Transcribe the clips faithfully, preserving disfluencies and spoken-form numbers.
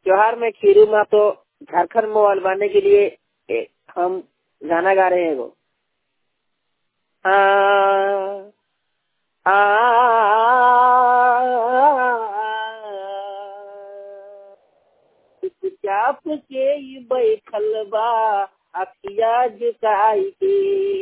त्योहार में खीरू माँ तो झारखंड मोबाइल बनने के लिए ए, हम गाना गा रहे हैं वो। आ, आ, चुपचाप के ही बैठल बा अखिया झुकाई के,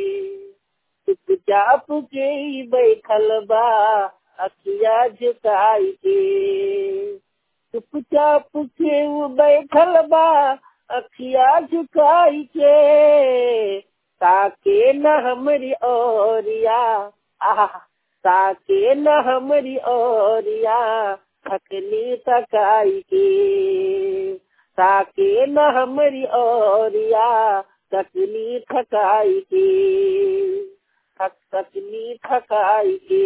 चुपचाप के ही बैठल बा अखिया झुकाई के, चुपचाप के वो बैठल बा अखिया झुकाई के, ताके न हमरी ओरिया, आहा ताके न हमरी ओरिया थकनी तकाई के, ताके न हमरी ओरिया थकनी थकाई के, थक थकनी थकाई के,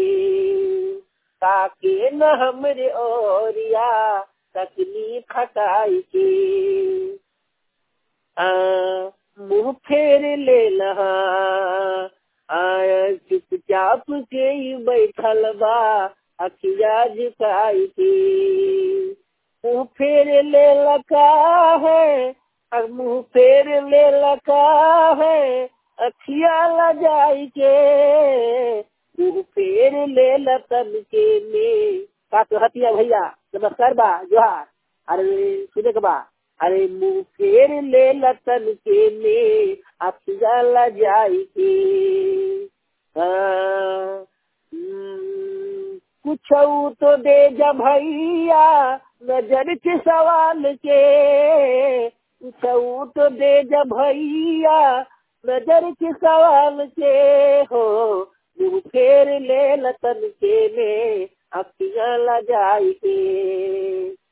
ताके न हमरे ओरिया तकनी खटाई के। मुँह फेर ले लहा चुपचाप के ही बैठल बा अखिया झुकाई के, मुँह फेर ले लगा है और मुँह फेर ले लगा है अखिया लजाई के, मुँह फेर ले लतन के में का तो हतिया भैया नमस्कार बा जोहार। अरे सुने के बा, अरे मुँह फेर ले लतन के में अखिया लजाई के, कुछ तो दे जा भैया नजर के सवाल के, कुछ तो दे जा भैया नजर के सवाल के हो, मुँह फेर ले लतन के में अखियाँ लजाई के।